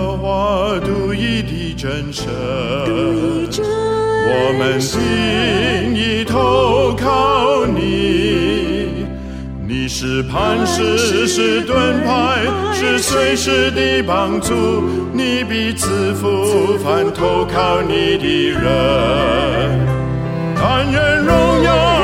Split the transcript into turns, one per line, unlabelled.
和华独一的真神，我们定义投靠你。你是磐石，是盾牌，是随时的帮助。你必赐福凡投靠你的人。但愿荣耀